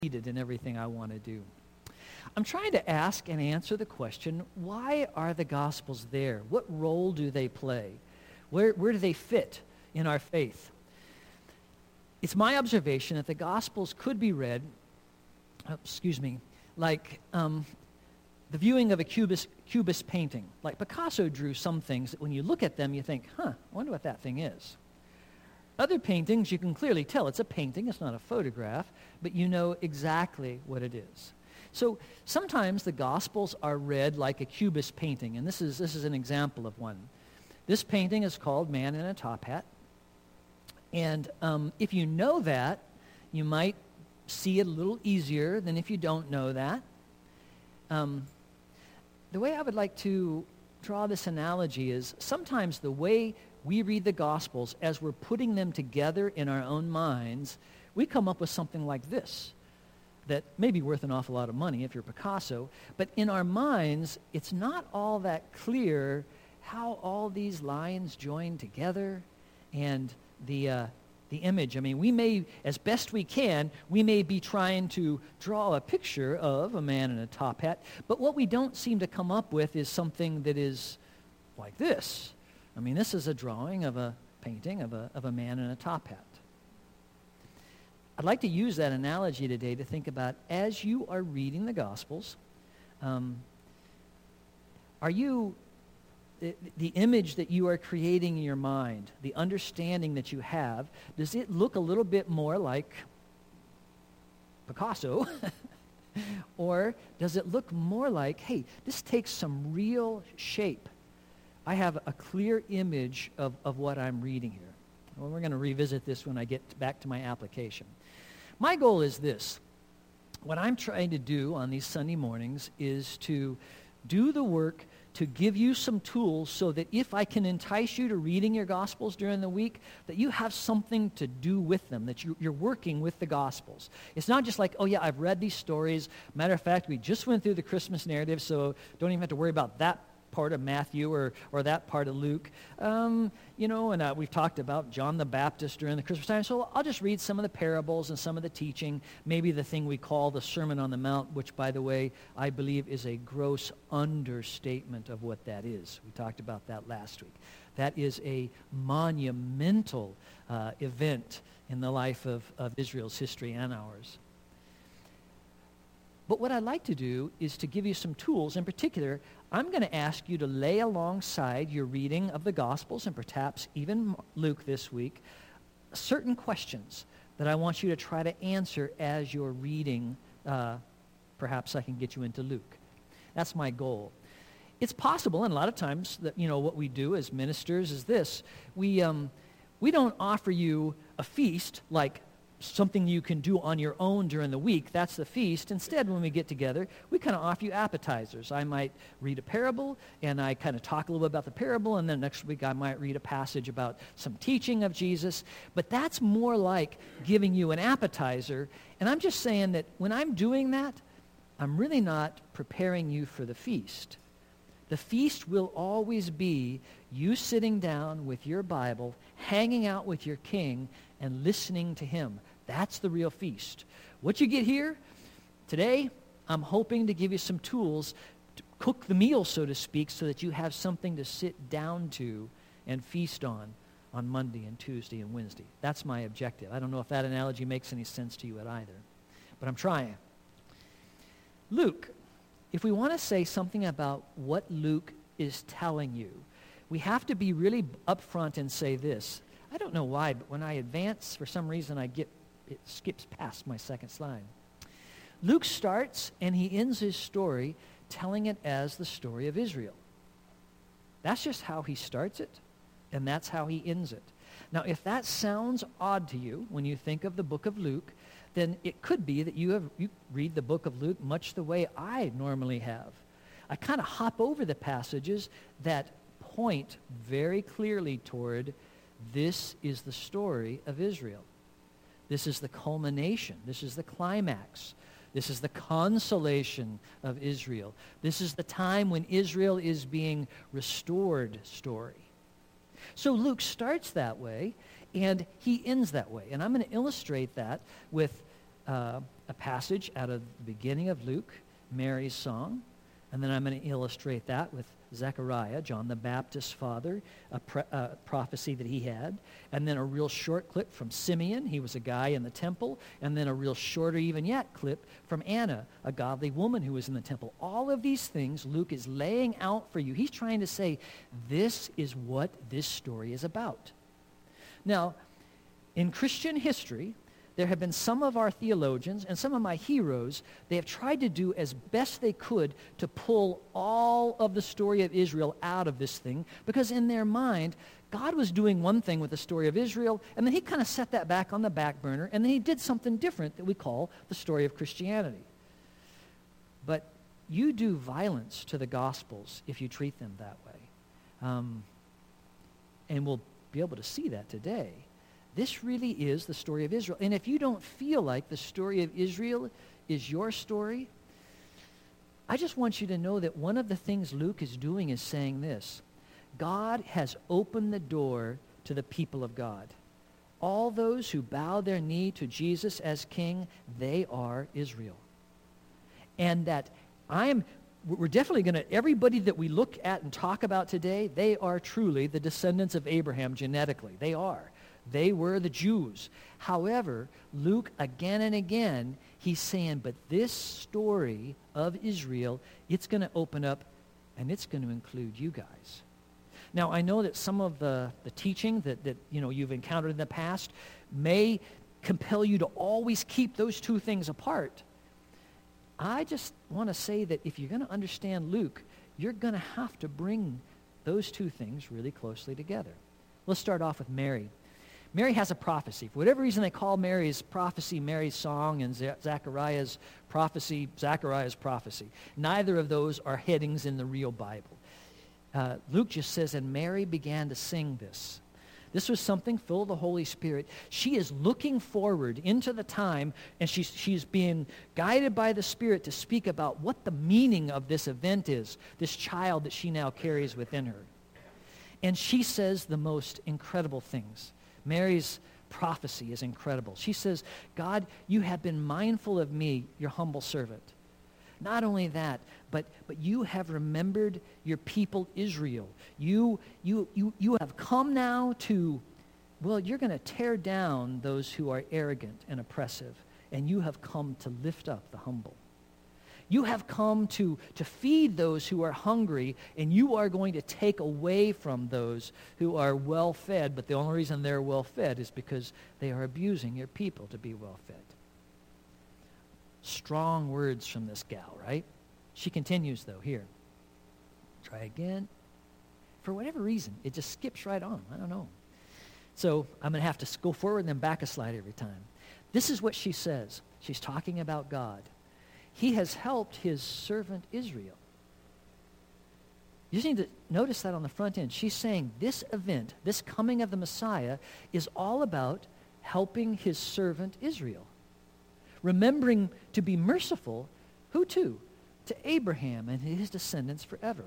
succeeded in everything I want to do. I'm trying to ask and answer the question, why are the Gospels there? What role do they play? Where do they fit in our faith? It's my observation that the Gospels could be read, like the viewing of a Cubist painting. Like Picasso drew some things that when you look at them, you think, I wonder what that thing is. Other paintings, you can clearly tell it's a painting, it's not a photograph, but you know exactly what it is. So sometimes the Gospels are read like a Cubist painting, and this is an example of one. This painting is called Man in a Top Hat, and if you know that, you might see it a little easier than if you don't know that. The way I would like to draw this analogy is sometimes the way we read the Gospels as we're putting them together in our own minds, we come up with something like this that may be worth an awful lot of money if you're Picasso, but in our minds, it's not all that clear how all these lines join together and the image. I mean, we may, as best we can, we may be trying to draw a picture of a man in a top hat, but what we don't seem to come up with is something that is like this. I mean, this is a drawing of a painting of a man in a top hat. I'd like to use that analogy today to think about, as you are reading the Gospels, are you, the image that you are creating in your mind, the understanding that you have, does it look a little bit more like Picasso? Or does it look more like, hey, this takes some real shape? I have a clear image of what I'm reading here. Well, we're going to revisit this when I get back to my application. My goal is this. What I'm trying to do on these Sunday mornings is to do the work to give you some tools so that if I can entice you to reading your Gospels during the week, that you have something to do with them, that you're working with the Gospels. It's not just like, oh yeah, I've read these stories. Matter of fact, we just went through the Christmas narrative, so don't even have to worry about that part of Matthew or that part of Luke. And we've talked about John the Baptist during the Christmas time, so I'll just read some of the parables and some of the teaching, maybe the thing we call the Sermon on the Mount, which, by the way, I believe is a gross understatement of what that is. We talked about that last week. That is a monumental event in the life of Israel's history and ours. But what I'd like to do is to give you some tools. In particular, I'm going to ask you to lay alongside your reading of the Gospels, and perhaps even Luke this week, certain questions that I want you to try to answer as you're reading. Perhaps I can get you into Luke. That's my goal. It's possible, and a lot of times, that what we do as ministers is this. We don't offer you a feast like something you can do on your own during the week. That's the feast. Instead, when we get together, we kind of offer you appetizers. I might read a parable, and I kind of talk a little bit about the parable, and then next week I might read a passage about some teaching of Jesus. But that's more like giving you an appetizer. And I'm just saying that when I'm doing that, I'm really not preparing you for the feast. The feast will always be you sitting down with your Bible, hanging out with your King, and listening to him. That's the real feast. What you get here today, I'm hoping to give you some tools to cook the meal, so to speak, so that you have something to sit down to and feast on Monday and Tuesday and Wednesday. That's my objective. I don't know if that analogy makes any sense to you either, but I'm trying. Luke, if we want to say something about what Luke is telling you, we have to be really upfront and say this. I don't know why, but when I advance, for some reason, it skips past my second slide. Luke starts and he ends his story telling it as the story of Israel. That's just how he starts it, and that's how he ends it. Now, if that sounds odd to you when you think of the book of Luke, then it could be that you read the book of Luke much the way I normally have. I kind of hop over the passages that point very clearly toward this is the story of Israel. This is the culmination. This is the climax. This is the consolation of Israel. This is the time when Israel is being restored story. So Luke starts that way, and he ends that way. And I'm going to illustrate that with a a passage out of the beginning of Luke, Mary's song, and then I'm going to illustrate that with Zechariah, John the Baptist's father, a prophecy that he had, and then a real short clip from Simeon. He was a guy in the temple, and then a real shorter even yet clip from Anna, a godly woman who was in the temple. All of these things Luke is laying out for you. He's trying to say, this is what this story is about. Now, in Christian history, there have been some of our theologians and some of my heroes, they have tried to do as best they could to pull all of the story of Israel out of this thing, because in their mind, God was doing one thing with the story of Israel, and then he kind of set that back on the back burner, and then he did something different that we call the story of Christianity. But you do violence to the Gospels if you treat them that way. And we'll be able to see that today. This really is the story of Israel. And if you don't feel like the story of Israel is your story, I just want you to know that one of the things Luke is doing is saying this: God has opened the door to the people of God. All those who bow their knee to Jesus as king, they are Israel. And that we're definitely going to, everybody that we look at and talk about today, they are truly the descendants of Abraham genetically. They are. They were the Jews. However, Luke, again and again, he's saying, but this story of Israel, it's going to open up, and it's going to include you guys. Now, I know that some of the teaching that you've encountered in the past may compel you to always keep those two things apart. I just want to say that if you're going to understand Luke, you're going to have to bring those two things really closely together. Let's start off with Mary. Mary has a prophecy. For whatever reason, they call Mary's prophecy Mary's song, and Zechariah's prophecy Zechariah's prophecy. Neither of those are headings in the real Bible. Luke just says, and Mary began to sing this. This was something full of the Holy Spirit. She is looking forward into the time, and she's being guided by the Spirit to speak about what the meaning of this event is, this child that she now carries within her. And she says the most incredible things. Mary's prophecy is incredible. She says, God, you have been mindful of me, your humble servant. Not only that, but you have remembered your people Israel. You have come now to, you're going to tear down those who are arrogant and oppressive, and you have come to lift up the humble. You have come to feed those who are hungry, and you are going to take away from those who are well-fed, but the only reason they're well-fed is because they are abusing your people to be well-fed. Strong words from this gal, right? She continues, though, here. Try again. For whatever reason, it just skips right on. I don't know. So I'm going to have to go forward and then back a slide every time. This is what she says. She's talking about God. He has helped his servant Israel. You just need to notice that on the front end. She's saying this event, this coming of the Messiah, is all about helping his servant Israel. Remembering to be merciful, who to? To Abraham and his descendants forever.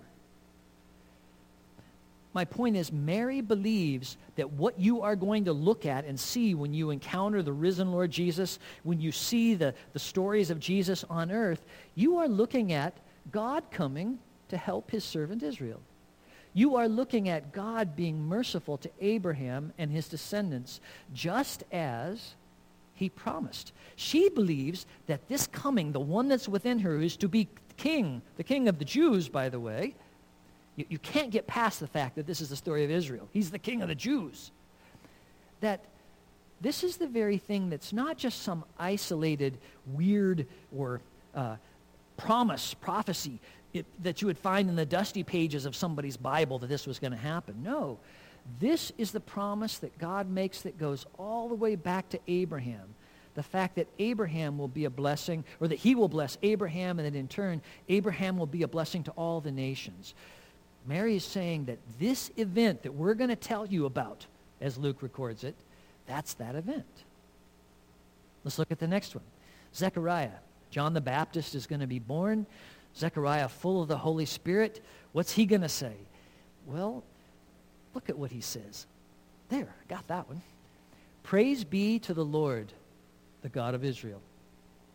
My point is, Mary believes that what you are going to look at and see when you encounter the risen Lord Jesus, when you see the stories of Jesus on earth, you are looking at God coming to help his servant Israel. You are looking at God being merciful to Abraham and his descendants, just as he promised. She believes that this coming, the one that's within her, is to be king, the king of the Jews, by the way. You can't get past the fact that this is the story of Israel. He's the king of the Jews. That this is the very thing that's not just some isolated, weird, or prophecy that you would find in the dusty pages of somebody's Bible that this was going to happen. No. This is the promise that God makes that goes all the way back to Abraham. The fact that Abraham will be a blessing, or that he will bless Abraham, and that in turn, Abraham will be a blessing to all the nations. Mary is saying that this event that we're going to tell you about, as Luke records it, that's that event. Let's look at the next one. Zechariah. John the Baptist is going to be born. Zechariah, full of the Holy Spirit. What's he going to say? Well, look at what he says. There, I got that one. Praise be to the Lord, the God of Israel.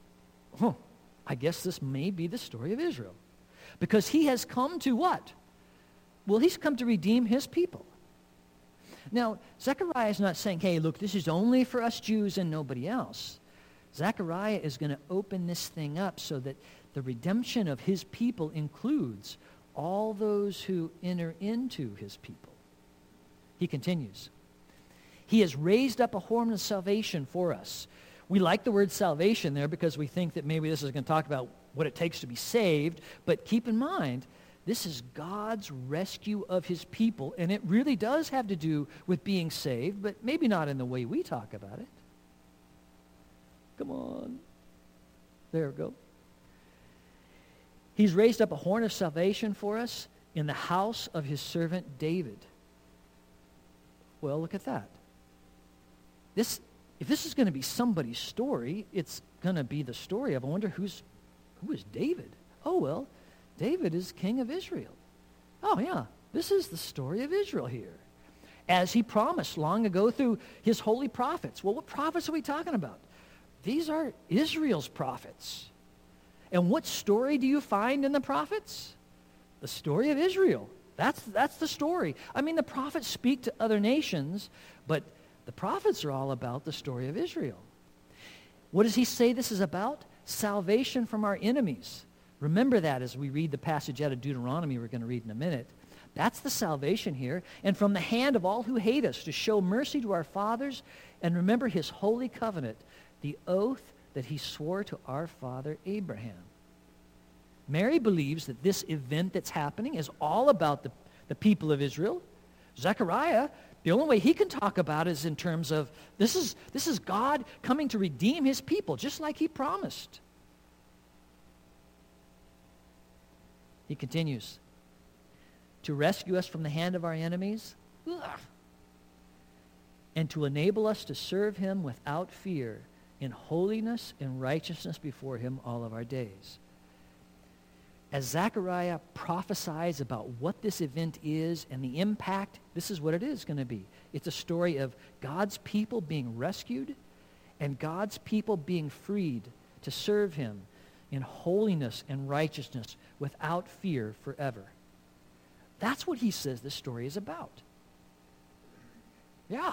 I guess this may be the story of Israel. Because he has come to what? Well, he's come to redeem his people. Now, Zechariah is not saying, hey, look, this is only for us Jews and nobody else. Zechariah is going to open this thing up so that the redemption of his people includes all those who enter into his people. He continues. He has raised up a horn of salvation for us. We like the word salvation there because we think that maybe this is going to talk about what it takes to be saved. But keep in mind, this is God's rescue of his people, and it really does have to do with being saved, but maybe not in the way we talk about it. Come on. There we go. He's raised up a horn of salvation for us in the house of his servant David. Well, look at that. If this is going to be somebody's story, it's going to be the story of, I wonder who is David? Oh, well, David is king of Israel. Oh, yeah, this is the story of Israel here. As he promised long ago through his holy prophets. Well, what prophets are we talking about? These are Israel's prophets. And what story do you find in the prophets? The story of Israel. That's the story. I mean, the prophets speak to other nations, but the prophets are all about the story of Israel. What does he say this is about? Salvation from our enemies. Remember that as we read the passage out of Deuteronomy we're going to read in a minute. That's the salvation here. And from the hand of all who hate us, to show mercy to our fathers and remember his holy covenant, the oath that he swore to our father Abraham. Mary believes that this event that's happening is all about the people of Israel. Zechariah, the only way he can talk about it is in terms of this is God coming to redeem his people, just like he promised. He continues, to rescue us from the hand of our enemies, and to enable us to serve him without fear in holiness and righteousness before him all of our days. As Zechariah prophesies about what this event is and the impact, this is what it is going to be. It's a story of God's people being rescued and God's people being freed to serve him in holiness and righteousness without fear forever. That's what he says this story is about. Yeah.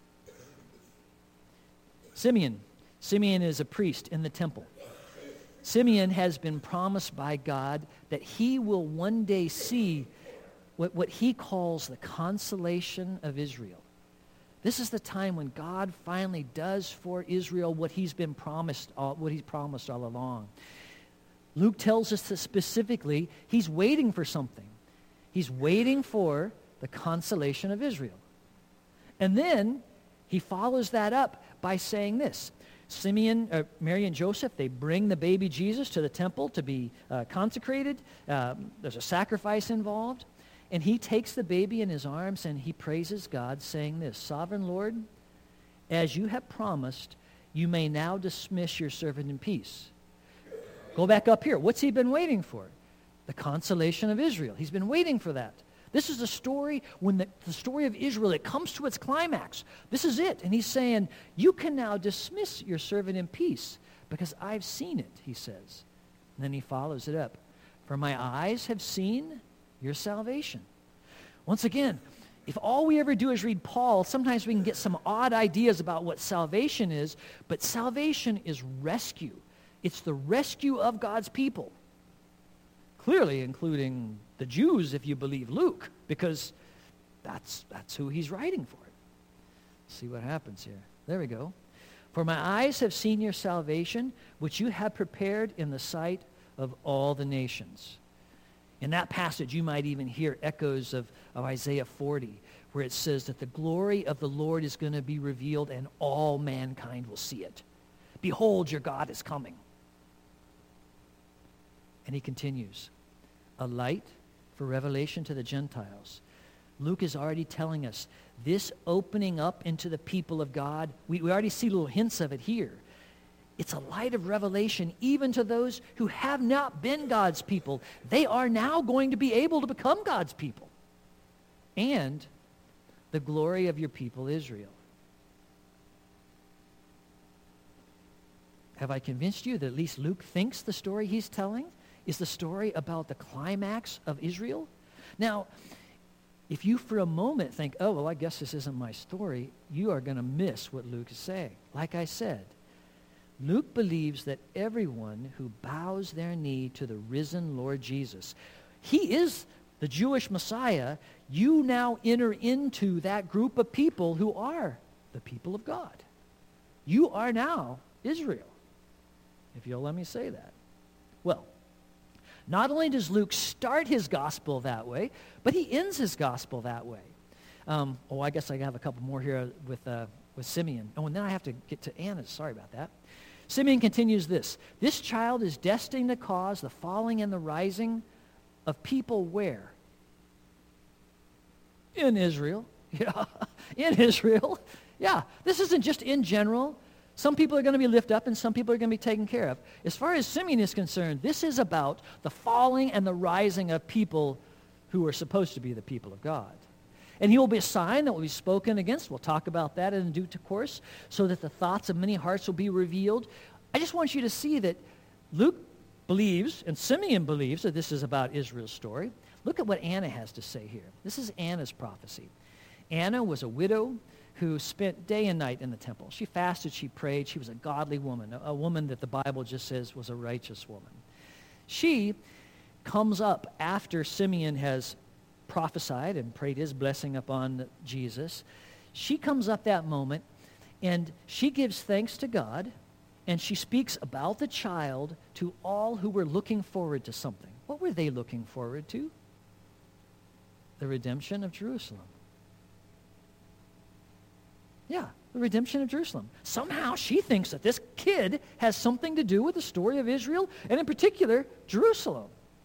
Simeon is a priest in the temple. Simeon has been promised by God that he will one day see what he calls the consolation of Israel. This is the time when God finally does for Israel what he's promised all along. Luke tells us that specifically he's waiting for something. He's waiting for the consolation of Israel. And then he follows that up by saying this. Mary and Joseph, they bring the baby Jesus to the temple to be consecrated. There's a sacrifice involved. And he takes the baby in his arms and he praises God, saying this, Sovereign Lord, as you have promised, you may now dismiss your servant in peace. Go back up here. What's he been waiting for? The consolation of Israel. He's been waiting for that. This is the story, when the story of Israel, it comes to its climax. This is it. And he's saying, you can now dismiss your servant in peace because I've seen it, he says. And then he follows it up. For my eyes have seen your salvation. Once again, if all we ever do is read Paul, sometimes we can get some odd ideas about what salvation is, but salvation is rescue. It's the rescue of God's people. Clearly including the Jews, if you believe Luke, because that's who he's writing for. See what happens here. There we go. For my eyes have seen your salvation, which you have prepared in the sight of all the nations. In that passage, you might even hear echoes of Isaiah 40, where it says that the glory of the Lord is going to be revealed and all mankind will see it. Behold, your God is coming. And he continues, a light for revelation to the Gentiles. Luke is already telling us this opening up into the people of God, we already see little hints of it here. It's a light of revelation even to those who have not been God's people. They are now going to be able to become God's people. And the glory of your people Israel. Have I convinced you that at least Luke thinks the story he's telling is the story about the climax of Israel? Now, if you for a moment think, oh, well, I guess this isn't my story, you are going to miss what Luke is saying. Like I said, Luke believes that everyone who bows their knee to the risen Lord Jesus, he is the Jewish Messiah. You now enter into that group of people who are the people of God. You are now Israel, if you'll let me say that. Well, not only does Luke start his gospel that way, but he ends his gospel that way. I guess I have a couple more here with Simeon. Oh, and then I have to get to Anna. Sorry about that. Simeon continues this. This child is destined to cause the falling and the rising of people where? In Israel. Yeah, in Israel. Yeah, this isn't just in general. Some people are going to be lifted up and some people are going to be taken care of. As far as Simeon is concerned, this is about the falling and the rising of people who are supposed to be the people of God. And he will be a sign that will be spoken against. We'll talk about that in due course, so that the thoughts of many hearts will be revealed. I just want you to see that Luke believes, and Simeon believes, that this is about Israel's story. Look at what Anna has to say here. This is Anna's prophecy. Anna was a widow who spent day and night in the temple. She fasted, she prayed. She was a godly woman, a woman that the Bible just says was a righteous woman. She comes up after Simeon has prophesied and prayed his blessing upon Jesus. She comes up that moment, and she gives thanks to God, and she speaks about the child to all who were looking forward to something. What were they looking forward to? The redemption of Jerusalem. Yeah, the redemption of Jerusalem. Somehow she thinks that this kid has something to do with the story of Israel, and in particular, Jerusalem.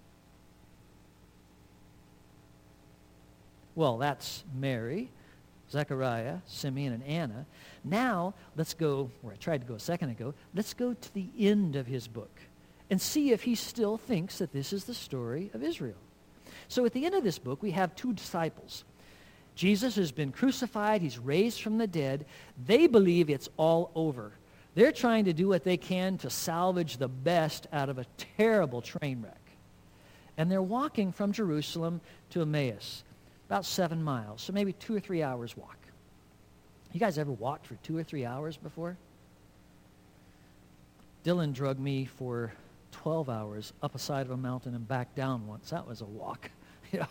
Well, that's Mary, Zechariah, Simeon, and Anna. Now, let's go, where I tried to go a second ago, let's go to the end of his book and see if he still thinks that this is the story of Israel. So at the end of this book, we have two disciples. Jesus has been crucified. He's raised from the dead. They believe it's all over. They're trying to do what they can to salvage the best out of a terrible train wreck. And they're walking from Jerusalem to Emmaus, about 7 miles, so maybe 2 or 3 hours walk. You guys ever walked for 2 or 3 hours before? Dylan drugged me for 12 hours up a side of a mountain and back down once. That was a walk. Yeah.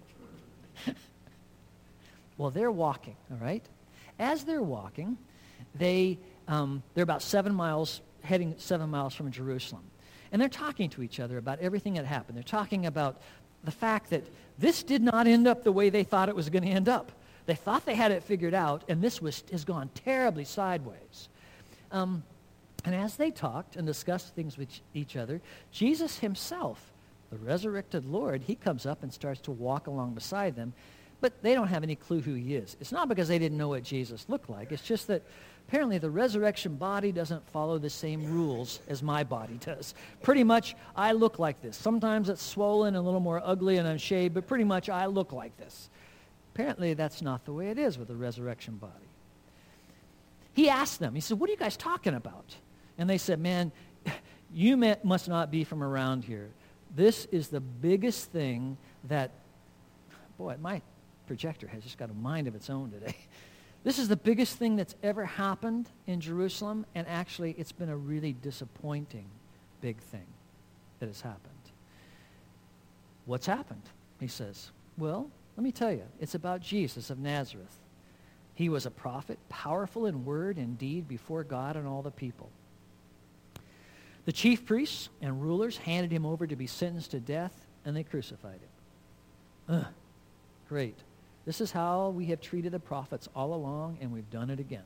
Well, they're walking, all right? As they're walking, they're about 7 miles, heading 7 miles from Jerusalem. And they're talking to each other about everything that happened. They're talking about the fact that this did not end up the way they thought it was going to end up. They thought they had it figured out, and this has gone terribly sideways. And as they talked and discussed things with each other, Jesus himself, the resurrected Lord, he comes up and starts to walk along beside them, but they don't have any clue who he is. It's not because they didn't know what Jesus looked like. It's just that apparently the resurrection body doesn't follow the same rules as my body does. Pretty much, I look like this. Sometimes it's swollen, a little more ugly, and unshaved, but pretty much I look like this. Apparently, that's not the way it is with the resurrection body. He asked them, he said, what are you guys talking about? And they said, man, you must not be from around here. This is the biggest thing that, boy, my projector has just got a mind of its own today. This is the biggest thing that's ever happened in Jerusalem, and actually it's been a really disappointing big thing that has happened. What's happened? He says, well, let me tell you, it's about Jesus of Nazareth. He was a prophet, powerful in word and deed before God and all the people. The chief priests and rulers handed him over to be sentenced to death, and they crucified him. Great. This is how we have treated the prophets all along, and we've done it again.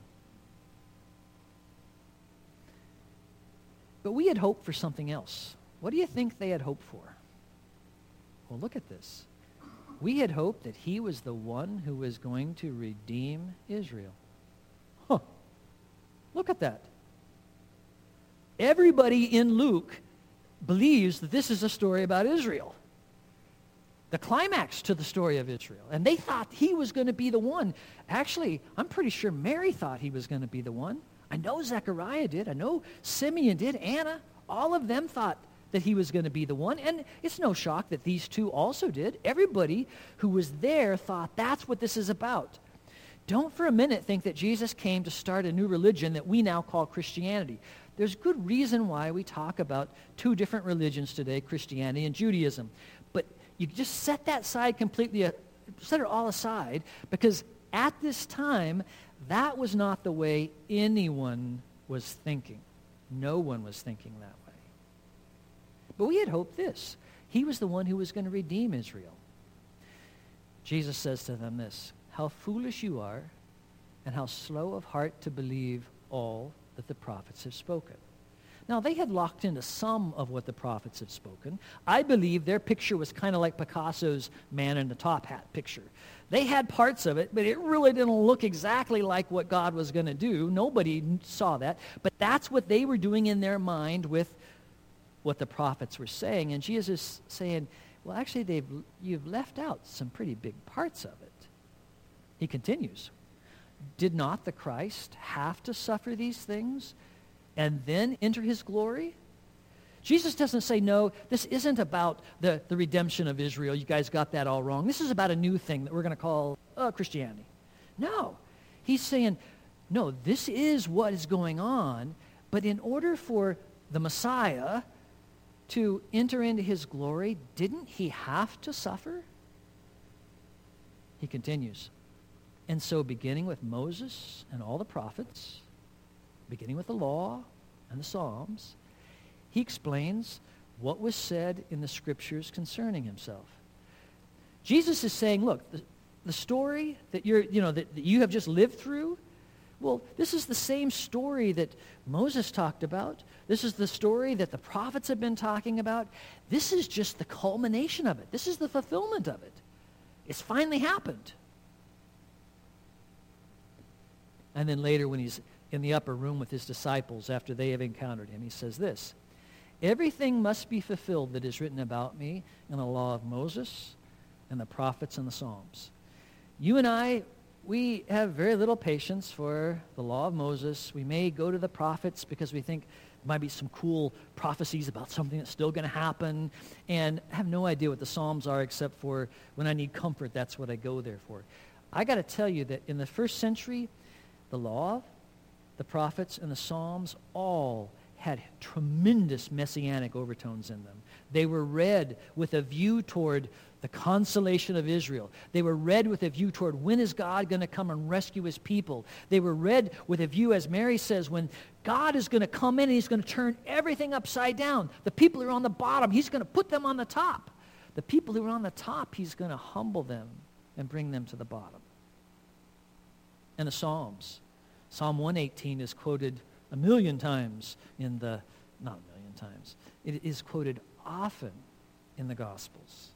But we had hoped for something else. What do you think they had hoped for? Well, look at this. We had hoped that he was the one who was going to redeem Israel. Huh. Look at that. Everybody in Luke believes that this is a story about Israel. The climax to the story of Israel. And they thought he was going to be the one. Actually, I'm pretty sure Mary thought he was going to be the one. I know Zechariah did. I know Simeon did. Anna, all of them thought that he was going to be the one. And it's no shock that these two also did. Everybody who was there thought that's what this is about. Don't for a minute think that Jesus came to start a new religion that we now call Christianity. There's good reason why we talk about two different religions today, Christianity and Judaism. But you just set that side completely, set it all aside, because at this time, that was not the way anyone was thinking. No one was thinking that way. But we had hoped this. He was the one who was going to redeem Israel. Jesus says to them this, "How foolish you are, and how slow of heart to believe all that the prophets have spoken." Now, they had locked into some of what the prophets had spoken. I believe their picture was kind of like Picasso's man in the top hat picture. They had parts of it, but it really didn't look exactly like what God was going to do. Nobody saw that. But that's what they were doing in their mind with what the prophets were saying. And Jesus is saying, well, actually, you've left out some pretty big parts of it. He continues, "Did not the Christ have to suffer these things and then enter his glory?" Jesus doesn't say, no, this isn't about the redemption of Israel. You guys got that all wrong. This is about a new thing that we're going to call Christianity. No. He's saying, no, this is what is going on, but in order for the Messiah to enter into his glory, didn't he have to suffer? He continues, "And so beginning with Moses and all the prophets, beginning with the law and the Psalms, he explains what was said in the scriptures concerning himself." Jesus is saying, look, the story that that you have just lived through, well, this is the same story that Moses talked about. This is the story that the prophets have been talking about. This is just the culmination of it. This is the fulfillment of it. It's finally happened. And then later when he's in the upper room with his disciples after they have encountered him, he says this, "Everything must be fulfilled that is written about me in the law of Moses and the prophets and the Psalms." You and I, we have very little patience for the law of Moses. We may go to the prophets because we think there might be some cool prophecies about something that's still going to happen, and I have no idea what the Psalms are except for when I need comfort, that's what I go there for. I got to tell you that in the first century, the law, the prophets, and the Psalms all had tremendous messianic overtones in them. They were read with a view toward the consolation of Israel. They were read with a view toward when is God going to come and rescue his people. They were read with a view, as Mary says, when God is going to come in and he's going to turn everything upside down. The people who are on the bottom, he's going to put them on the top. The people who are on the top, he's going to humble them and bring them to the bottom. And the Psalms. Psalm 118 is quoted a million times not a million times. It is quoted often in the Gospels.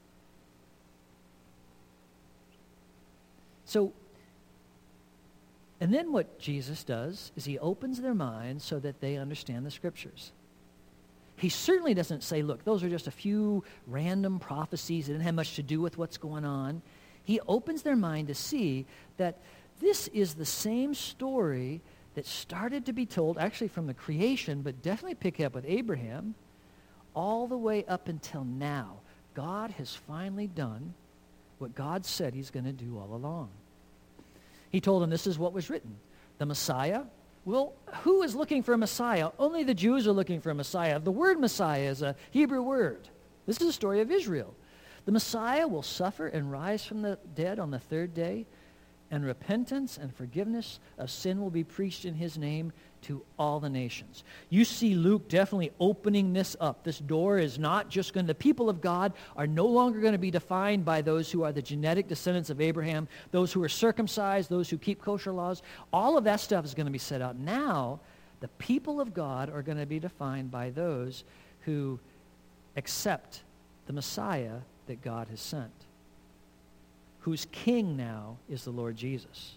So, and then what Jesus does is he opens their minds so that they understand the Scriptures. He certainly doesn't say, look, those are just a few random prophecies that didn't have much to do with what's going on. He opens their mind to see that this is the same story that started to be told, actually from the creation, but definitely pick up with Abraham, all the way up until now. God has finally done what God said he's going to do all along. He told them this is what was written. The Messiah, well, who is looking for a Messiah? Only the Jews are looking for a Messiah. The word Messiah is a Hebrew word. This is the story of Israel. The Messiah will suffer and rise from the dead on the third day, and repentance and forgiveness of sin will be preached in his name to all the nations. You see Luke definitely opening this up. This door is not just going to, the people of God are no longer going to be defined by those who are the genetic descendants of Abraham, those who are circumcised, those who keep kosher laws. All of that stuff is going to be set out. Now, the people of God are going to be defined by those who accept the Messiah that God has sent, whose king now is the Lord Jesus.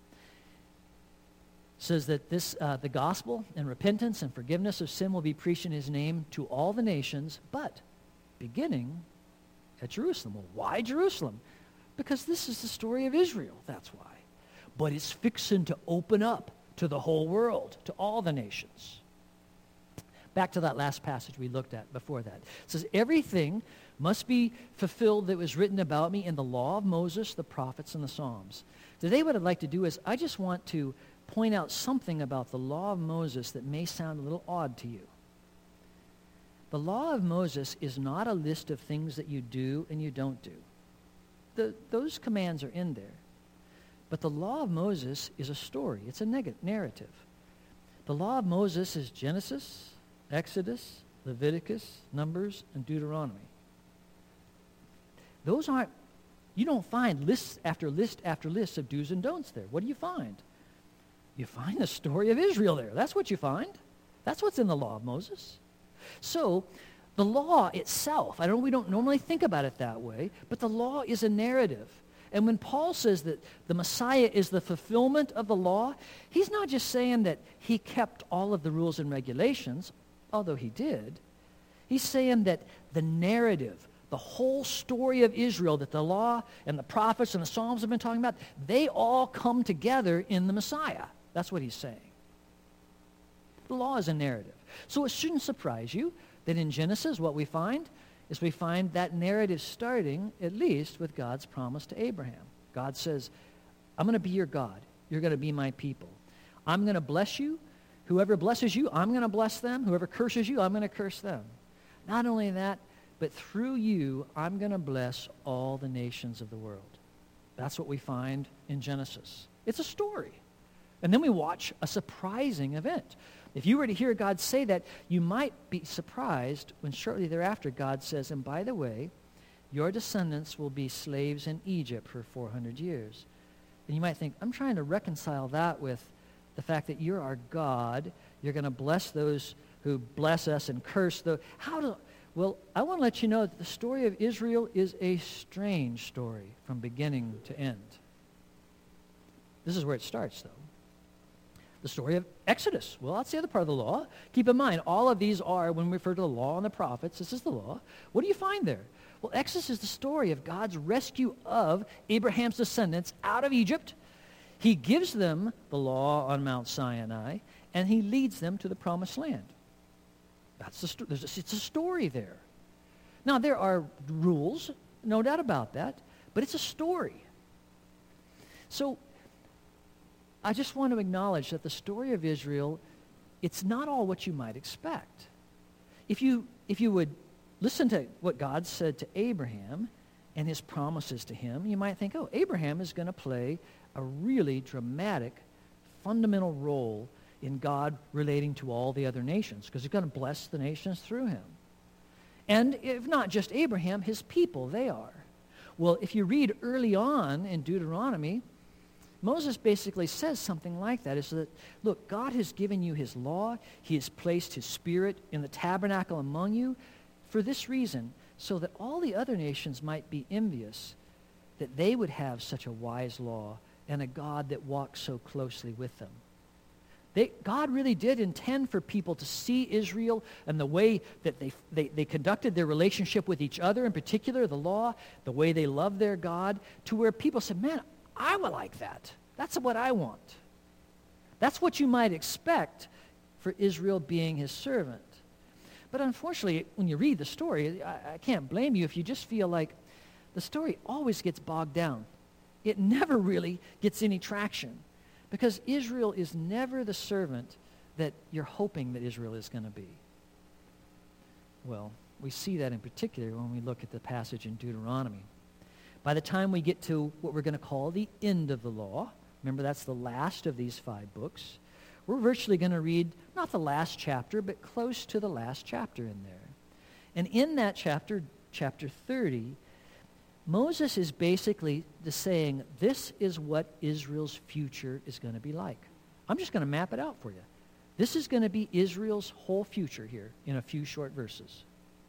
Says that this the gospel and repentance and forgiveness of sin will be preached in his name to all the nations, but beginning at Jerusalem. Well, why Jerusalem? Because this is the story of Israel, that's why. But it's fixing to open up to the whole world, to all the nations. Back to that last passage we looked at before that. It says, everything must be fulfilled that was written about me in the law of Moses, the prophets, and the Psalms. Today what I'd like to do is I just want to point out something about the law of Moses that may sound a little odd to you. The law of Moses is not a list of things that you do and you don't do. Those commands are in there. But the law of Moses is a story. It's a narrative. The law of Moses is Genesis, Exodus, Leviticus, Numbers, and Deuteronomy. Those aren't, you don't find list after list after list of do's and don'ts there. What do you find? You find the story of Israel there. That's what you find. That's what's in the law of Moses. So, the law itself, we don't normally think about it that way, but the law is a narrative. And when Paul says that the Messiah is the fulfillment of the law, he's not just saying that he kept all of the rules and regulations, although he did. He's saying that the narrative, the whole story of Israel that the law and the prophets and the Psalms have been talking about, they all come together in the Messiah. That's what he's saying. The law is a narrative. So it shouldn't surprise you that in Genesis what we find is we find that narrative starting at least with God's promise to Abraham. God says, I'm going to be your God. You're going to be my people. I'm going to bless you. Whoever blesses you, I'm going to bless them. Whoever curses you, I'm going to curse them. Not only that, but through you, I'm going to bless all the nations of the world. That's what we find in Genesis. It's a story. And then we watch a surprising event. If you were to hear God say that, you might be surprised when shortly thereafter God says, and by the way, your descendants will be slaves in Egypt for 400 years. And you might think, I'm trying to reconcile that with the fact that you're our God. You're going to bless those who bless us and curse those. Well, I want to let you know that the story of Israel is a strange story from beginning to end. This is where it starts, though. The story of Exodus. Well, that's the other part of the law. Keep in mind, all of these are, when we refer to the law and the prophets, this is the law. What do you find there? Well, Exodus is the story of God's rescue of Abraham's descendants out of Egypt. He gives them the law on Mount Sinai, and he leads them to the promised land. That's it's a story there. Now, there are rules, no doubt about that, but it's a story. So, I just want to acknowledge that the story of Israel, it's not all what you might expect. If you would listen to what God said to Abraham and his promises to him, you might think, oh, Abraham is going to play a really dramatic, fundamental role in God relating to all the other nations, because he's going to bless the nations through him. And if not just Abraham, his people, they are. Well, if you read early on in Deuteronomy, Moses basically says something like that, is that, look, God has given you his law. He has placed his spirit in the tabernacle among you for this reason, so that all the other nations might be envious that they would have such a wise law and a God that walks so closely with them. God really did intend for people to see Israel and the way that they conducted their relationship with each other, in particular the law, the way they loved their God, to where people said, man, I would like that. That's what I want. That's what you might expect for Israel being his servant. But unfortunately, when you read the story, I can't blame you if you just feel like the story always gets bogged down. It never really gets any traction, because Israel is never the servant that you're hoping that Israel is going to be. Well, we see that in particular when we look at the passage in Deuteronomy. By the time we get to what we're going to call the end of the law, remember that's the last of these 5 books, we're virtually going to read not the last chapter, but close to the last chapter in there. And in that chapter, chapter 30, Moses is basically saying, this is what Israel's future is going to be like. I'm just going to map it out for you. This is going to be Israel's whole future here in a few short verses.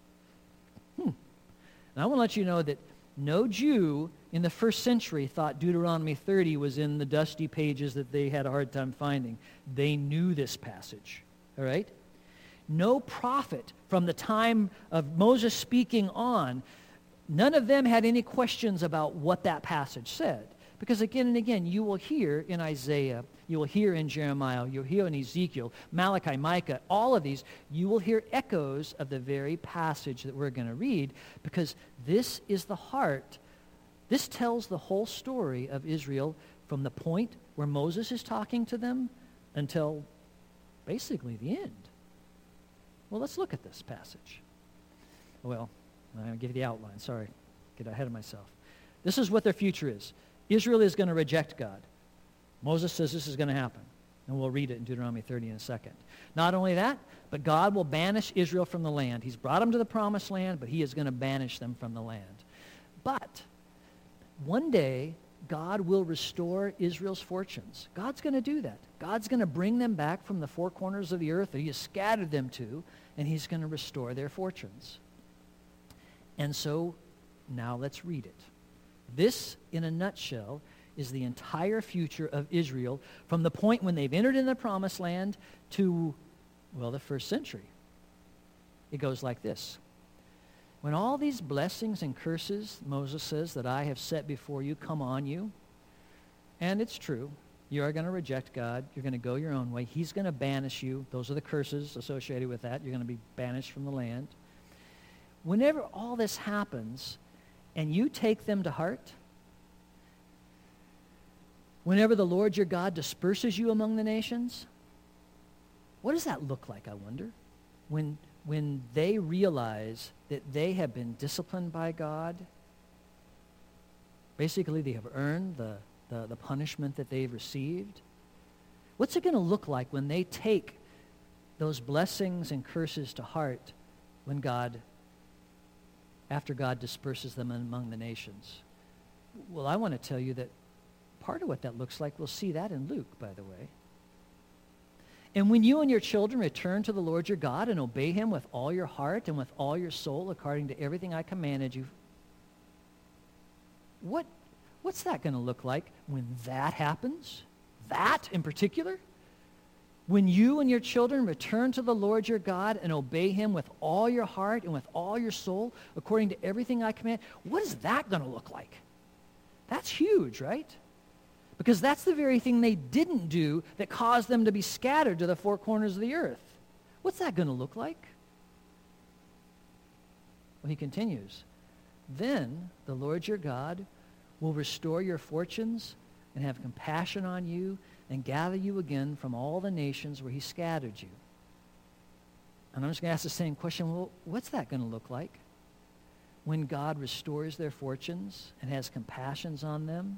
Now I want to let you know that no Jew in the first century thought Deuteronomy 30 was in the dusty pages that they had a hard time finding. They knew this passage, all right? No prophet from the time of Moses speaking on, none of them had any questions about what that passage said, Because again and again, you will hear in Isaiah, you will hear in Jeremiah, you'll hear in Ezekiel, Malachi, Micah, all of these, you will hear echoes of the very passage that we're going to read, because this is the heart. This tells the whole story of Israel from the point where Moses is talking to them until basically the end. Well, let's look at this passage. Well, I'm going to give you the outline. Sorry, get ahead of myself. This is what their future is. Israel is going to reject God. Moses says this is going to happen. And we'll read it in Deuteronomy 30 in a second. Not only that, but God will banish Israel from the land. He's brought them to the promised land, but he is going to banish them from the land. But one day, God will restore Israel's fortunes. God's going to do that. God's going to bring them back from the four corners of the earth that he has scattered them to, and he's going to restore their fortunes. And so, now let's read it. This, in a nutshell, is the entire future of Israel from the point when they've entered in the promised land to, well, the first century. It goes like this. When all these blessings and curses, Moses says, that I have set before you come on you, and it's true, you are going to reject God, you're going to go your own way, he's going to banish you. Those are the curses associated with that. You're going to be banished from the land. Whenever all this happens, and you take them to heart, whenever the Lord your God disperses you among the nations, what does that look like, I wonder? When they realize that they have been disciplined by God, basically they have earned the punishment that they've received. What's it going to look like when they take those blessings and curses to heart after God disperses them among the nations? Well, I want to tell you that part of what that looks like, we'll see that in Luke, by the way. And when you and your children return to the Lord your God and obey him with all your heart and with all your soul according to everything I commanded you, what's that going to look like when that happens? That in particular? When you and your children return to the Lord your God and obey him with all your heart and with all your soul according to everything I command, what is that going to look like? That's huge, right? Because that's the very thing they didn't do that caused them to be scattered to the four corners of the earth. What's that going to look like? Well, he continues, then the Lord your God will restore your fortunes and have compassion on you and gather you again from all the nations where he scattered you. And I'm just going to ask the same question, well, what's that going to look like? When God restores their fortunes and has compassion on them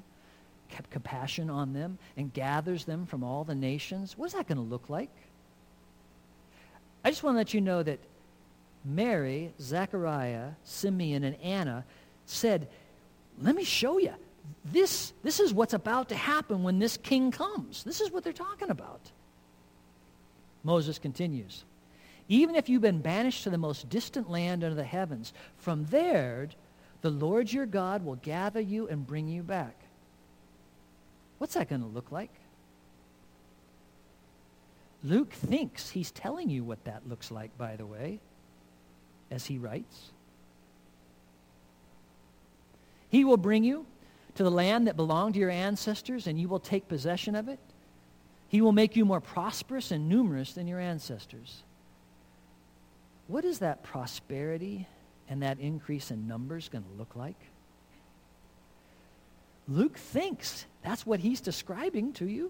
and gathers them from all the nations, what's that going to look like? I just want to let you know that Mary, Zechariah, Simeon, and Anna said, let me show you. This is what's about to happen when this king comes. This is what they're talking about. Moses continues, even if you've been banished to the most distant land under the heavens, from there the Lord your God will gather you and bring you back. What's that going to look like? Luke thinks he's telling you what that looks like, by the way, as he writes. He will bring you to the land that belonged to your ancestors, and you will take possession of it. He will make you more prosperous and numerous than your ancestors. What is that prosperity and that increase in numbers going to look like? Luke thinks that's what he's describing to you.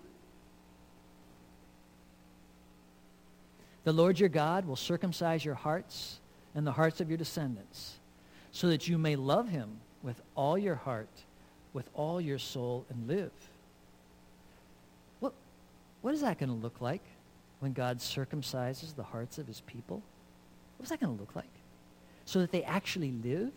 The Lord your God will circumcise your hearts and the hearts of your descendants, so that you may love him with all your heart, with all your soul, and live. What is that going to look like when God circumcises the hearts of his people? What's that going to look like? So that they actually live?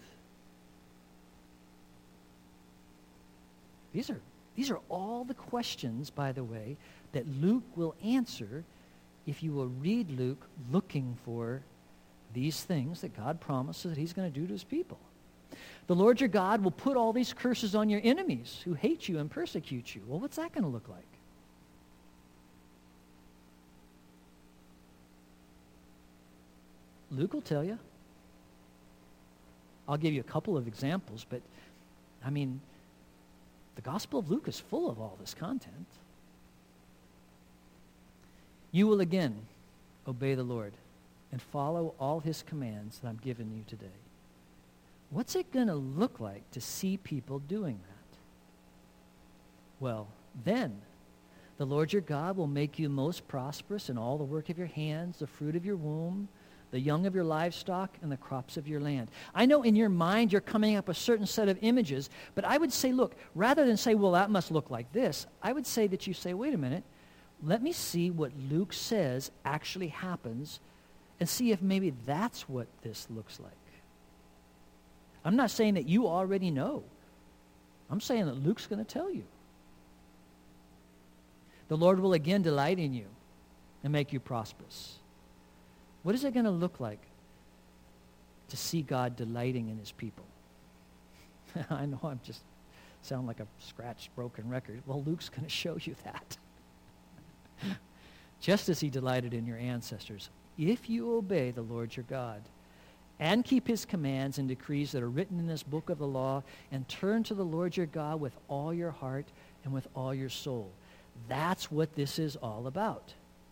These are all the questions, by the way, that Luke will answer if you will read Luke looking for these things that God promises that he's going to do to his people. The Lord your God will put all these curses on your enemies who hate you and persecute you. Well, what's that going to look like? Luke will tell you. I'll give you a couple of examples, but, The Gospel of Luke is full of all this content. You will again obey the Lord and follow all his commands that I'm giving you today. What's it going to look like to see people doing that? Well, then the Lord your God will make you most prosperous in all the work of your hands, the fruit of your womb, the young of your livestock, and the crops of your land. I know in your mind you're coming up with a certain set of images, but I would say, look, rather than say, well, that must look like this, I would say that you say, wait a minute, let me see what Luke says actually happens and see if maybe that's what this looks like. I'm not saying that you already know. I'm saying that Luke's going to tell you. The Lord will again delight in you and make you prosperous. What is it going to look like to see God delighting in his people? I know I'm just sound like a scratched, broken record. Well, Luke's going to show you that. Just as he delighted in your ancestors, if you obey the Lord your God and keep his commands and decrees that are written in this book of the law and turn to the Lord your God with all your heart and with all your soul. That's what this is all about.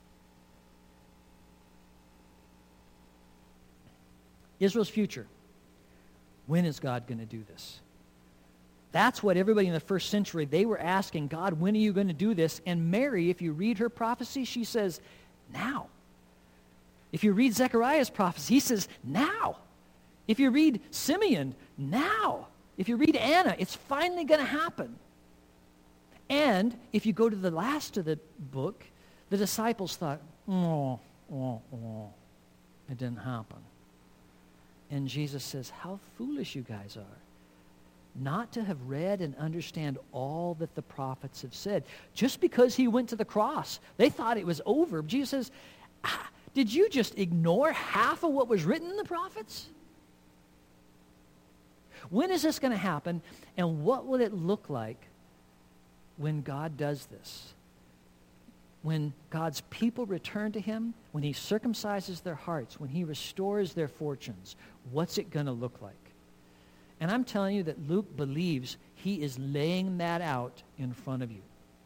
Israel's future. When is God going to do this? That's what everybody in the first century, they were asking, God, when are you going to do this? And Mary, if you read her prophecy, she says, now. If you read Zechariah's prophecy, he says, now. If you read Simeon, now. If you read Anna, it's finally going to happen. And if you go to the last of the book, the disciples thought, it didn't happen. And Jesus says, how foolish you guys are, not to have read and understand all that the prophets have said. Just because he went to the cross, they thought it was over. Jesus says, did you just ignore half of what was written in the prophets? When is this going to happen, and what will it look like when God does this? When God's people return to him, when he circumcises their hearts, when he restores their fortunes, what's it going to look like? And I'm telling you that Luke believes he is laying that out in front of you.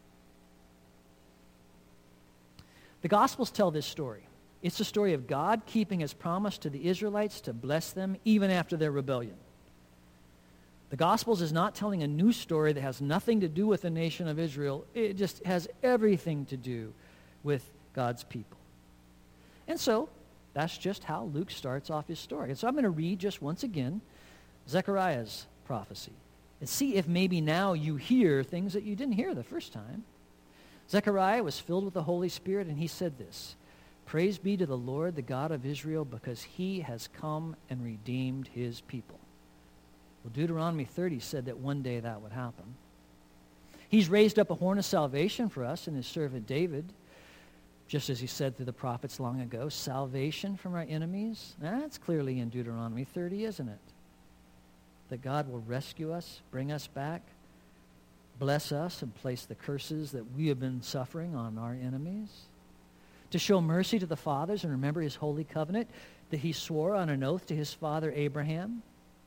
The Gospels tell this story. It's the story of God keeping his promise to the Israelites to bless them even after their rebellion. The Gospels is not telling a new story that has nothing to do with the nation of Israel. It just has everything to do with God's people. And so, that's just how Luke starts off his story. And so I'm going to read just once again Zechariah's prophecy and see if maybe now you hear things that you didn't hear the first time. Zechariah was filled with the Holy Spirit, and he said this, "Praise be to the Lord, the God of Israel, because he has come and redeemed his people." Well, Deuteronomy 30 said that one day that would happen. He's raised up a horn of salvation for us in his servant David, just as he said through the prophets long ago, salvation from our enemies. That's clearly in Deuteronomy 30, isn't it? That God will rescue us, bring us back, bless us, and place the curses that we have been suffering on our enemies. To show mercy to the fathers and remember his holy covenant that he swore on an oath to his father Abraham.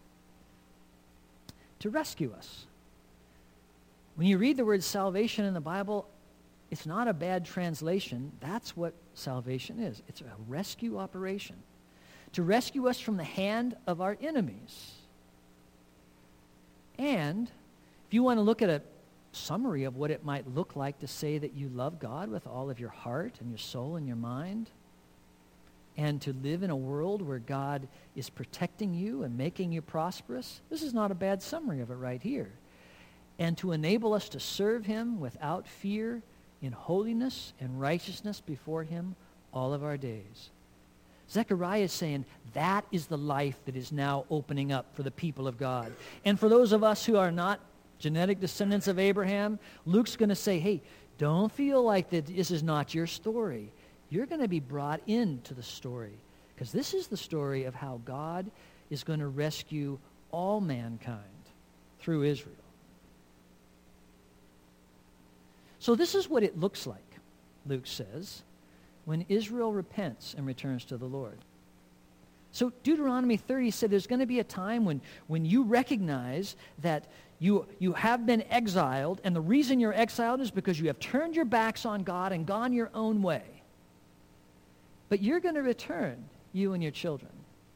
To rescue us. When you read the word salvation in the Bible, it's not a bad translation. That's what salvation is. It's a rescue operation. To rescue us from the hand of our enemies. And if you want to look at a summary of what it might look like to say that you love God with all of your heart and your soul and your mind, and to live in a world where God is protecting you and making you prosperous, this is not a bad summary of it right here. And to enable us to serve him without fear in holiness and righteousness before him all of our days. Zechariah is saying that is the life that is now opening up for the people of God. And for those of us who are not genetic descendants of Abraham, Luke's going to say, hey, don't feel like that this is not your story. You're going to be brought into the story, because this is the story of how God is going to rescue all mankind through Israel. So this is what it looks like, Luke says, when Israel repents and returns to the Lord. So Deuteronomy 30 said there's going to be a time when you recognize that you have been exiled, and the reason you're exiled is because you have turned your backs on God and gone your own way. But you're going to return, you and your children.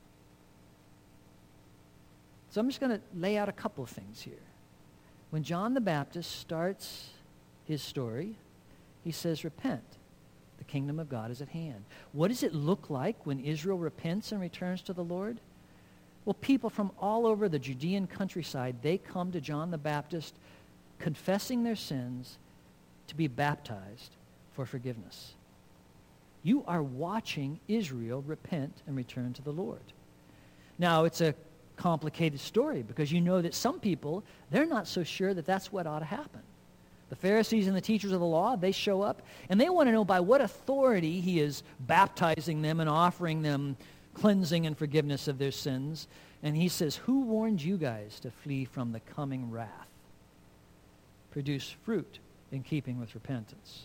So I'm just going to lay out a couple of things here. When John the Baptist starts his story, he says, repent. The kingdom of God is at hand. What does it look like when Israel repents and returns to the Lord? Well, people from all over the Judean countryside, they come to John the Baptist confessing their sins to be baptized for forgiveness. You are watching Israel repent and return to the Lord. Now, it's a complicated story because you know that some people, they're not so sure that that's what ought to happen. The Pharisees and the teachers of the law, they show up, and they want to know by what authority he is baptizing them and offering them cleansing and forgiveness of their sins. And he says, who warned you guys to flee from the coming wrath? Produce fruit in keeping with repentance.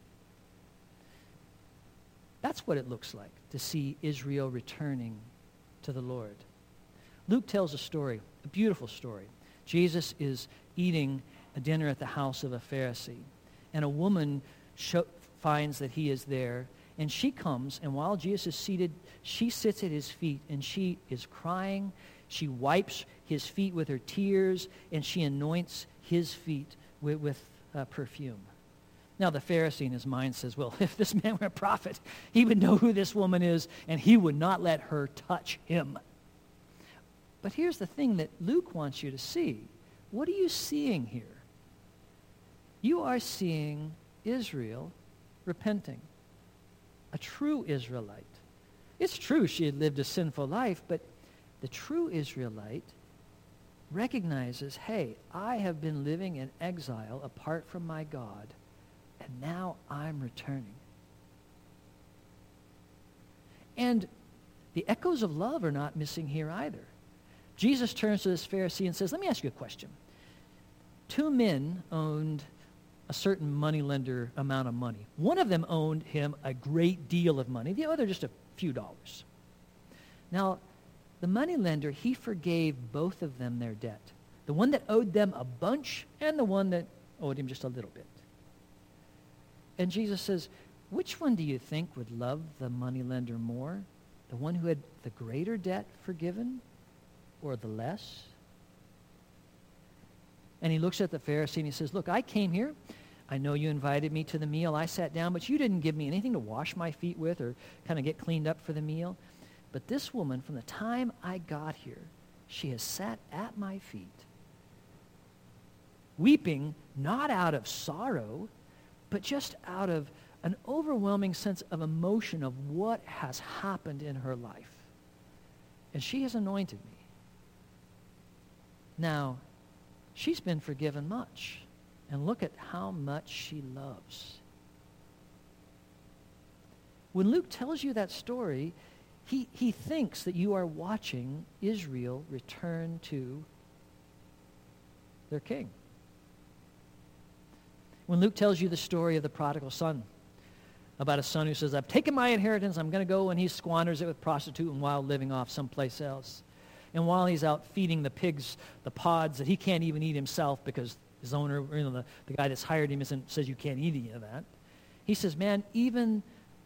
That's what it looks like to see Israel returning to the Lord. Luke tells a story, a beautiful story. Jesus is eating a dinner at the house of a Pharisee, and a woman finds that he is there, and she comes, and while Jesus is seated, she sits at his feet, and she is crying. She wipes his feet with her tears, and she anoints his feet with perfume. Now the Pharisee in his mind says, well, if this man were a prophet, he would know who this woman is, and he would not let her touch him. But here's the thing that Luke wants you to see. What are you seeing here? You are seeing Israel repenting. A true Israelite. It's true she had lived a sinful life, but the true Israelite recognizes, hey, I have been living in exile apart from my God, and now I'm returning. And the echoes of love are not missing here either. Jesus turns to this Pharisee and says, let me ask you a question. Two men owned a certain moneylender amount of money. One of them owed him a great deal of money. The other just a few dollars. Now, the moneylender, he forgave both of them their debt. The one that owed them a bunch and the one that owed him just a little bit. And Jesus says, which one do you think would love the moneylender more? The one who had the greater debt forgiven or the less? And he looks at the Pharisee and he says, look, I came here. I know you invited me to the meal. I sat down, but you didn't give me anything to wash my feet with or kind of get cleaned up for the meal. But this woman, from the time I got here, she has sat at my feet, weeping not out of sorrow, but just out of an overwhelming sense of emotion of what has happened in her life. And she has anointed me. Now, she's been forgiven much. And look at how much she loves. When Luke tells you that story, he thinks that you are watching Israel return to their king. When Luke tells you the story of the prodigal son, about a son who says, I've taken my inheritance, I'm going to go, and he squanders it with prostitute and wild living off someplace else. And while he's out feeding the pigs the pods that he can't even eat himself because his owner, the guy that's hired him says you can't eat any of that, he says, man, even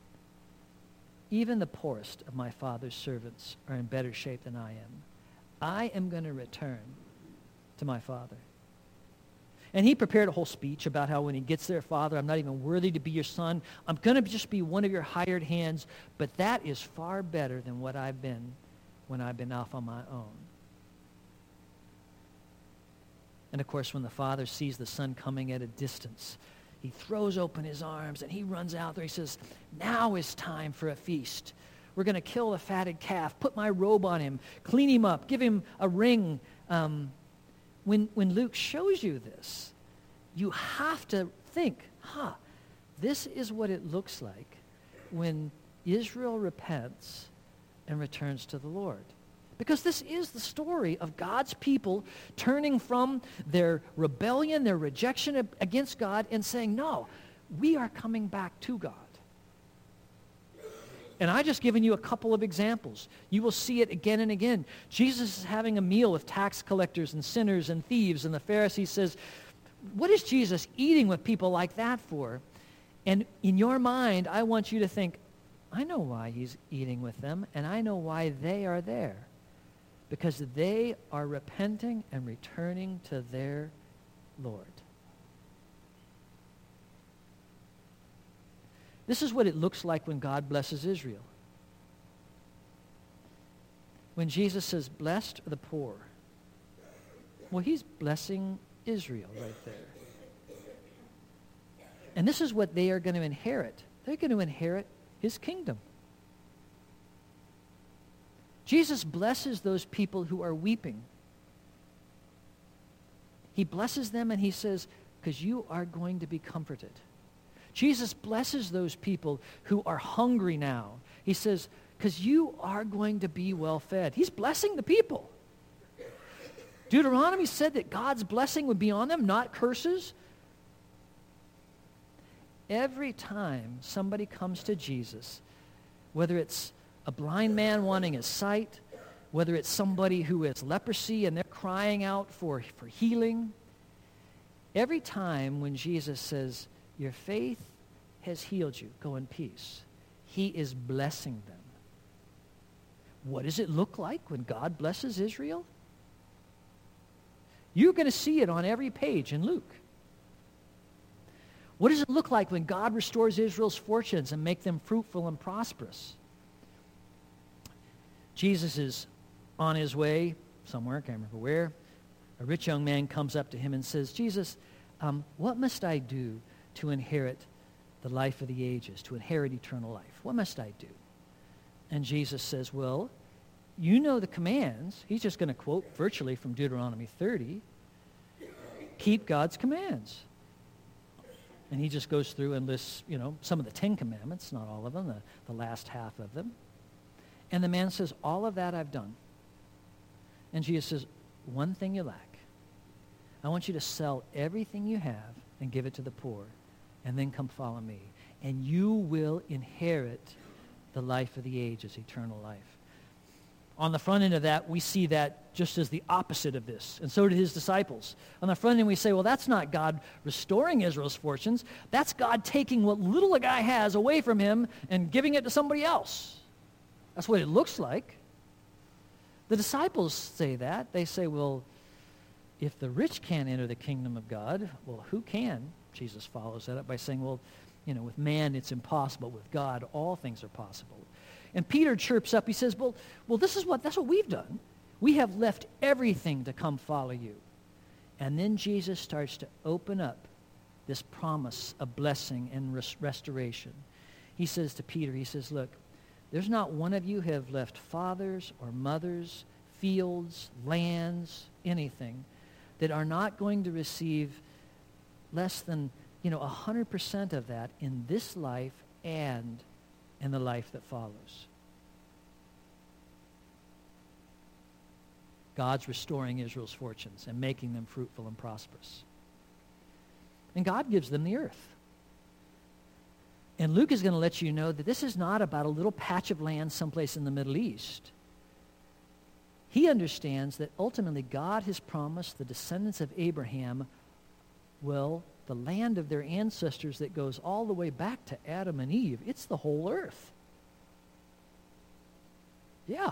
the poorest of my father's servants are in better shape than I am. I am going to return to my father. And he prepared a whole speech about how when he gets there, Father, I'm not even worthy to be your son. I'm going to just be one of your hired hands, but that is far better than what I've been when I've been off on my own. And of course, when the father sees the son coming at a distance, he throws open his arms and he runs out there. He says, now is time for a feast. We're going to kill the fatted calf, put my robe on him, clean him up, give him a ring. When Luke shows you this, you have to think, this is what it looks like when Israel repents and returns to the Lord. Because this is the story of God's people turning from their rebellion, their rejection against God, and saying, no, we are coming back to God. And I just given you a couple of examples. You will see it again and again. Jesus is having a meal with tax collectors and sinners and thieves, and the Pharisee says, what is Jesus eating with people like that for? And in your mind, I want you to think, I know why he's eating with them, and I know why they are there. Because they are repenting and returning to their Lord. This is what it looks like when God blesses Israel. When Jesus says, blessed are the poor. Well, he's blessing Israel right there. And this is what they are going to inherit. They're going to inherit his kingdom. Jesus blesses those people who are weeping. He blesses them and he says, because you are going to be comforted. Jesus blesses those people who are hungry now. He says, because you are going to be well fed. He's blessing the people. Deuteronomy said that God's blessing would be on them, not curses. Every time somebody comes to Jesus, whether it's a blind man wanting his sight, whether it's somebody who has leprosy and they're crying out for healing, every time when Jesus says, your faith has healed you, go in peace, he is blessing them. What does it look like when God blesses Israel? You're going to see it on every page in Luke. What does it look like when God restores Israel's fortunes and make them fruitful and prosperous? Jesus is on his way somewhere, I can't remember where. A rich young man comes up to him and says, Jesus, what must I do to inherit the life of the ages, to inherit eternal life? What must I do? And Jesus says, well, you know the commands. He's just going to quote virtually from Deuteronomy 30. Keep God's commands. And he just goes through and lists, some of the 10 commandments, not all of them, the last half of them. And the man says, all of that I've done. And Jesus says, one thing you lack. I want you to sell everything you have and give it to the poor, and then come follow me. And you will inherit the life of the ages, eternal life. On the front end of that, we see that just as the opposite of this. And so did his disciples. On the front end, we say, well, that's not God restoring Israel's fortunes. That's God taking what little a guy has away from him and giving it to somebody else. That's what it looks like. The disciples say that. They say, well, if the rich can't enter the kingdom of God, well, who can? Jesus follows that up by saying, well, with man it's impossible. With God, all things are possible. And Peter chirps up. He says, well, that's what we've done. We have left everything to come follow you. And then Jesus starts to open up this promise of blessing and restoration. He says to Peter, he says, look, there's not one of you who have left fathers or mothers, fields, lands, anything, that are not going to receive less than 100% of that in this life and in the life that follows. God's restoring Israel's fortunes and making them fruitful and prosperous. And God gives them the earth. And Luke is going to let you know that this is not about a little patch of land someplace in the Middle East. He understands that ultimately God has promised the descendants of Abraham the land of their ancestors that goes all the way back to Adam and Eve. It's the whole earth. Yeah.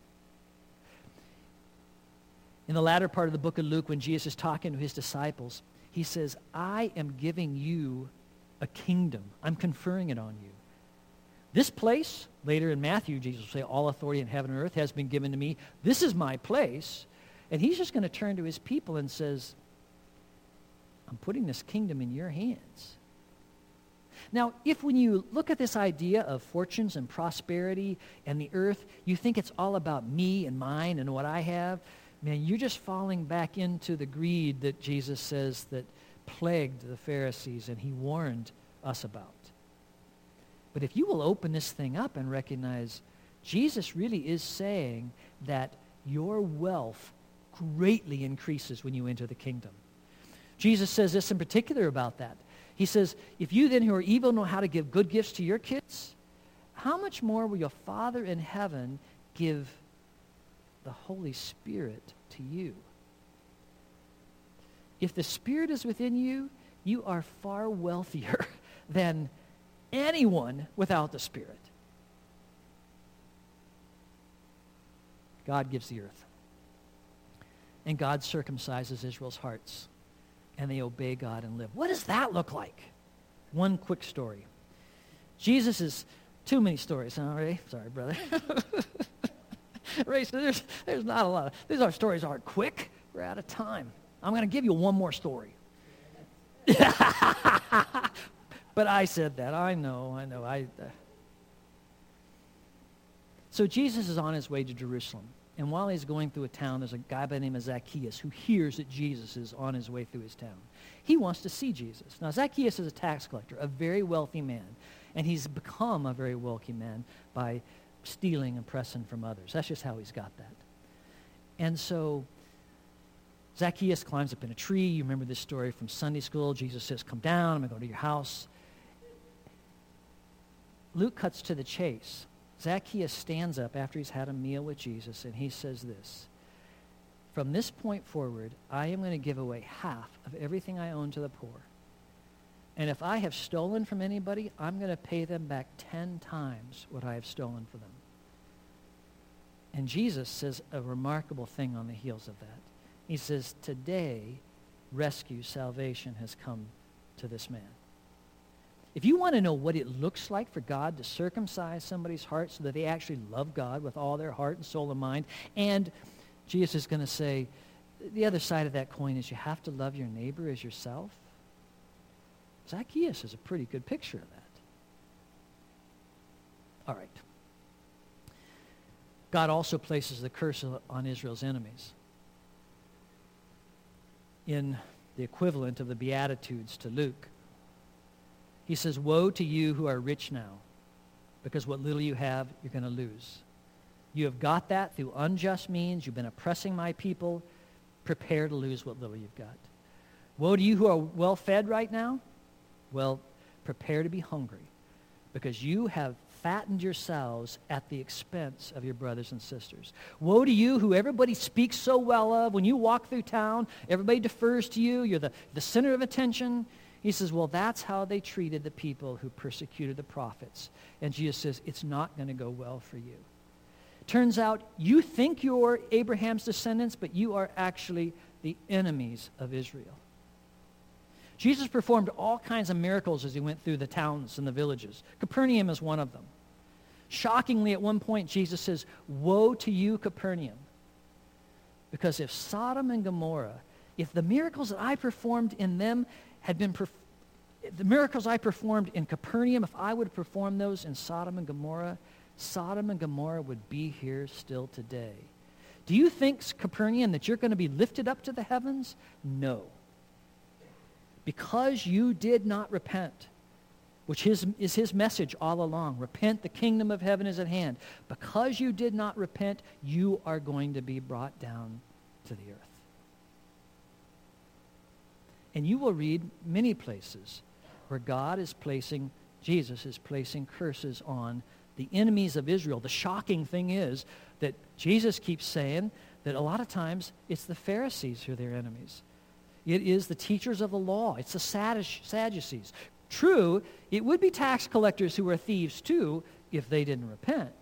In the latter part of the book of Luke, when Jesus is talking to his disciples, he says, I am giving you a kingdom. I'm conferring it on you. This place, later in Matthew, Jesus will say, all authority in heaven and earth has been given to me. This is my place. And he's just going to turn to his people and says, I'm putting this kingdom in your hands. Now, if when you look at this idea of fortunes and prosperity and the earth, you think it's all about me and mine and what I have, man, you're just falling back into the greed that Jesus says that plagued the Pharisees and he warned us about. But if you will open this thing up and recognize Jesus really is saying that your wealth greatly increases when you enter the kingdom. Jesus says this in particular about that. He says, if you then who are evil know how to give good gifts to your kids, how much more will your Father in heaven give the Holy Spirit to you? If the Spirit is within you, you are far wealthier than anyone without the Spirit. God gives the earth. And God circumcises Israel's hearts. And they obey God and live. What does that look like? One quick story. Jesus is, too many stories, huh, Ray? Sorry, brother. Ray, so there's not a lot of, these stories aren't quick. We're out of time. I'm going to give you one more story. But I said that. I know. So Jesus is on his way to Jerusalem. And while he's going through a town, there's a guy by the name of Zacchaeus who hears that Jesus is on his way through his town. He wants to see Jesus. Now, Zacchaeus is a tax collector, a very wealthy man. And he's become a very wealthy man by stealing and pressing from others. That's just how he's got that. And so Zacchaeus climbs up in a tree. You remember this story from Sunday school. Jesus says, come down. I'm going to go to your house. Luke cuts to the chase. Zacchaeus stands up after he's had a meal with Jesus, and he says this, from this point forward, I am going to give away half of everything I own to the poor. And if I have stolen from anybody, I'm going to pay them back 10 times what I have stolen for them. And Jesus says a remarkable thing on the heels of that. He says, today, rescue, salvation has come to this man. If you want to know what it looks like for God to circumcise somebody's heart so that they actually love God with all their heart and soul and mind, and Jesus is going to say, the other side of that coin is you have to love your neighbor as yourself. Zacchaeus is a pretty good picture of that. All right. God also places the curse on Israel's enemies. In the equivalent of the Beatitudes to Luke, he says, woe to you who are rich now, because what little you have, you're going to lose. You have got that through unjust means. You've been oppressing my people. Prepare to lose what little you've got. Woe to you who are well-fed right now. Well, prepare to be hungry, because you have fattened yourselves at the expense of your brothers and sisters. Woe to you who everybody speaks so well of. When you walk through town, everybody defers to you. You're the center of attention. He says, well, that's how they treated the people who persecuted the prophets. And Jesus says, it's not going to go well for you. Turns out, you think you're Abraham's descendants, but you are actually the enemies of Israel. Jesus performed all kinds of miracles as he went through the towns and the villages. Capernaum is one of them. Shockingly, at one point, Jesus says, woe to you, Capernaum. Because if Sodom and Gomorrah, if the miracles that I performed in them had been the miracles I performed in Capernaum, if I would have performed those in Sodom and Gomorrah would be here still today. Do you think, Capernaum, that you're going to be lifted up to the heavens? No. Because you did not repent, which is his message all along. Repent, the kingdom of heaven is at hand. Because you did not repent, you are going to be brought down to the earth. And you will read many places where Jesus is placing curses on the enemies of Israel. The shocking thing is that Jesus keeps saying that a lot of times it's the Pharisees who are their enemies. It is the teachers of the law. It's the Sadducees. True, it would be tax collectors who are thieves too if they didn't repent.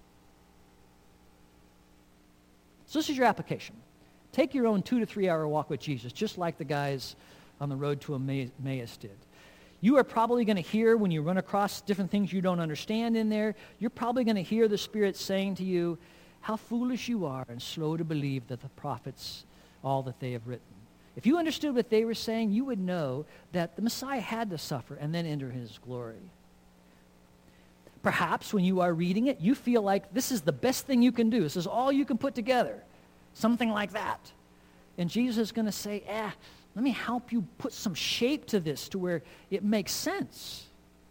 So this is your application. Take your own 2 to 3 hour walk with Jesus, just like the guys on the road to Emmaus did. You are probably going to hear, when you run across different things you don't understand in there, you're probably going to hear the Spirit saying to you, how foolish you are and slow to believe that the prophets, all that they have written. If you understood what they were saying, you would know that the Messiah had to suffer and then enter his glory. Perhaps when you are reading it, you feel like this is the best thing you can do. This is all you can put together. Something like that. And Jesus is going to say, let me help you put some shape to this to where it makes sense.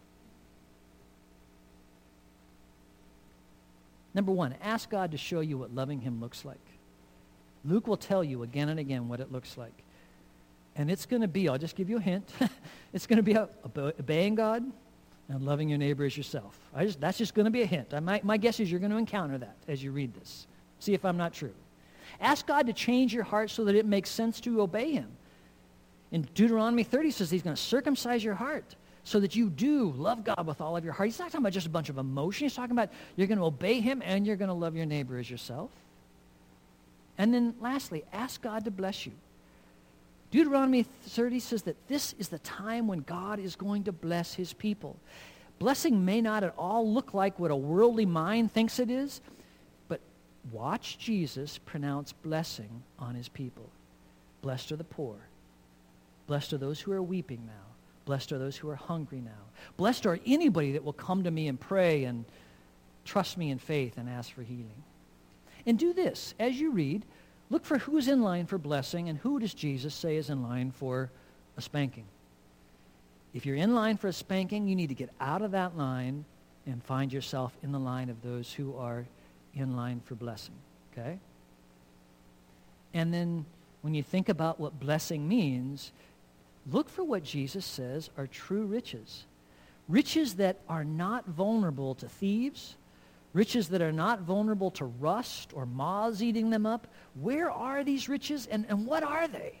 Number one, ask God to show you what loving him looks like. Luke will tell you again and again what it looks like. And it's going to be, I'll just give you a hint, it's going to be obeying God. and loving your neighbor as yourself. That's just going to be a hint. My guess is you're going to encounter that as you read this. See if I'm not true. Ask God to change your heart so that it makes sense to obey him. In Deuteronomy 30 says he's going to circumcise your heart so that you do love God with all of your heart. He's not talking about just a bunch of emotion. He's talking about you're going to obey him and you're going to love your neighbor as yourself. And then lastly, ask God to bless you. Deuteronomy 30 says that this is the time when God is going to bless his people. Blessing may not at all look like what a worldly mind thinks it is, but watch Jesus pronounce blessing on his people. Blessed are the poor. Blessed are those who are weeping now. Blessed are those who are hungry now. Blessed are anybody that will come to me and pray and trust me in faith and ask for healing. And do this, as you read, look for who's in line for blessing and who does Jesus say is in line for a spanking. If you're in line for a spanking, you need to get out of that line and find yourself in the line of those who are in line for blessing, okay? And then when you think about what blessing means, look for what Jesus says are true riches. Riches that are not vulnerable to thieves, riches that are not vulnerable to rust or moths eating them up. Where are these riches and what are they?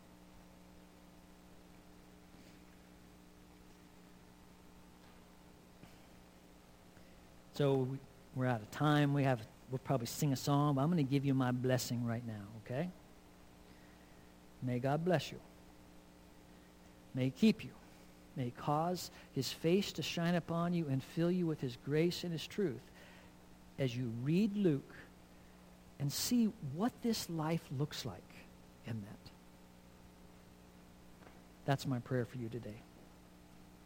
So we're out of time. We'll probably sing a song, but I'm going to give you my blessing right now, okay? May God bless you. May he keep you. May he cause his face to shine upon you and fill you with his grace and his truth as you read Luke and see what this life looks like in that. That's my prayer for you today.